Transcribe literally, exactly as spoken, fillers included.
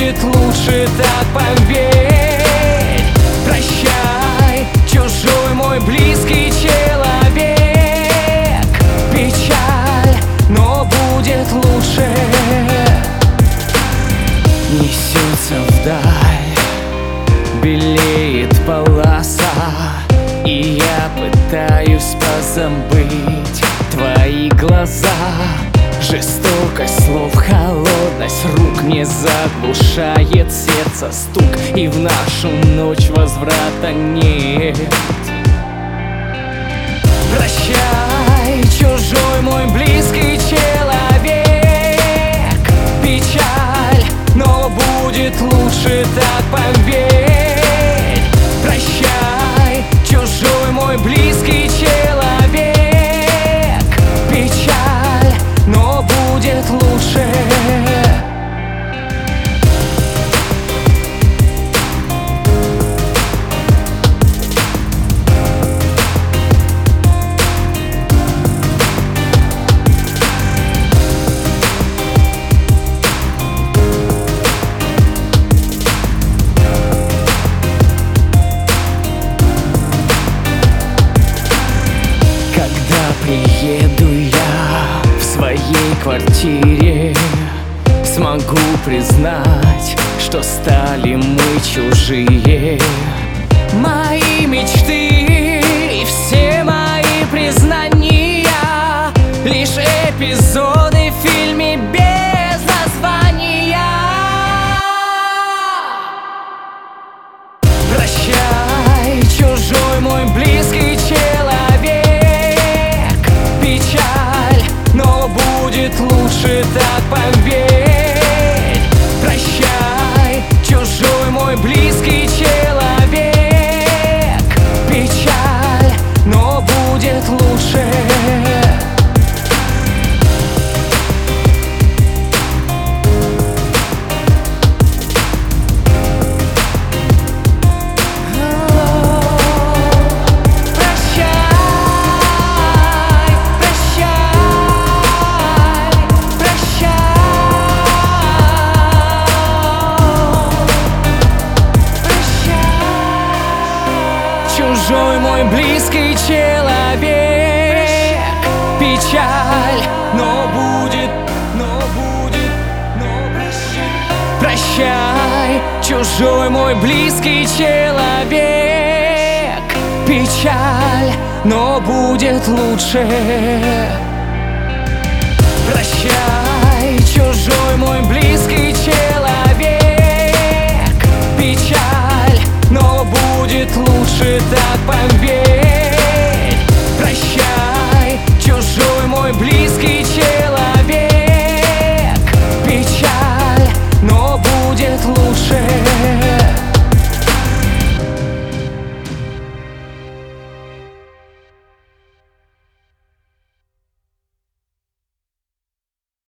будет лучше, так поверь. Прощай, чужой мой близкий человек. Печаль, но будет лучше. Несется вдаль, белеет полоса, и я пытаюсь позабыть твои глаза. Жестокость слов, холодность рук не заглушает сердце стук, и в нашу ночь возврата нет. Прощай, чужой мой близкий человек. Печаль, но будет лучше, так поверь. Прощай, чужой мой близкий человек. Печаль, но будет лучше. Приеду я в своей квартире, смогу признать, что стали мы чужие. Мои мечты и все мои признания — лишь эпизоды в фильме без названия. Прощай, чужой мой близкий человек. Печаль, но будет лучше, так поверь. Прощай, чужой мой близкий человек. Печаль, но будет лучше. Чужой мой близкий человек. Печаль, но будет, но будет, но прощай. Прощай, чужой мой близкий человек. Печаль, но будет лучше. Прощай, чужой мой близкий человек. Печаль, но будет лучше, так поверь.